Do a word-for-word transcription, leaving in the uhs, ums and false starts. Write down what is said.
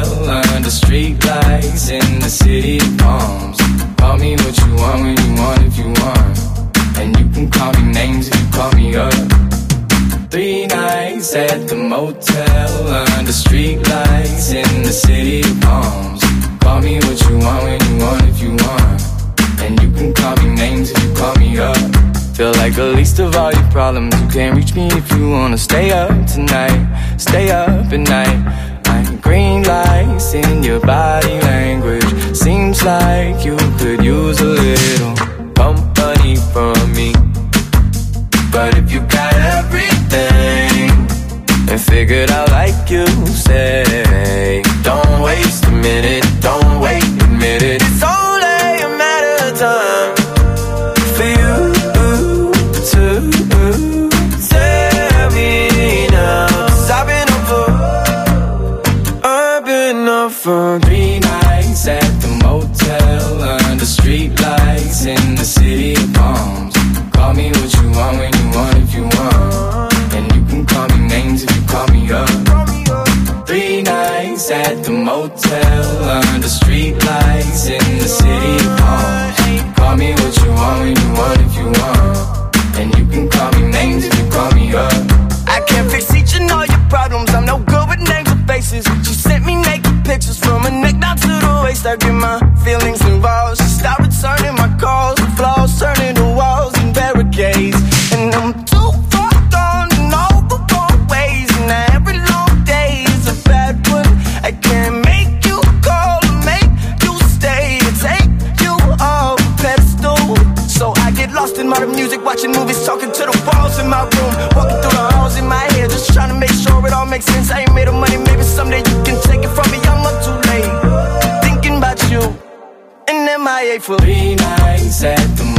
motel under street lights in the city of palms. Call me what you want when you want if you want, and you can call me names if you call me up. Three nights at the motel under street lights in the city of palms. Call me what you want when you want if you want, and you can call me names if you call me up. Feel like the least of all your problems. You can't reach me if you wanna stay up tonight, stay up at night. I'm green lights in your body language. Seems like you could use a little company from me. But if you got everything and figured out like you say, don't waste a minute, don't wait, admit it. It's only a matter of time for you to tell me now. 'Cause I've been up for, I've been up for three nights at the motel under street lights in the city of palms. Call me what you want when you want if you want, and you can call me names if you call me up. Three nights at the motel under street lights in the city of palms. Call me what you want when you want if you want, and you can call me names if you call me up. I can't fix each and all your problems. I'm no good with names or faces. She sent me naked pictures from her neck down to the waist. I get my feelings involved. She stopped returning my calls, the flaws turning to walls and barricades. And I'm too far gone in all the wrong ways, and every long day is a bad one. I can't make you call or make you stay to take you off a pedestal. So I get lost in modern music, watching movies, talking to the walls in my room, walking through the halls in my head, just trying to make sure it all makes sense. I ain't made of money, maybe someday you can take it from me. I'm up too late, thinking about you, and M I A for three nights at the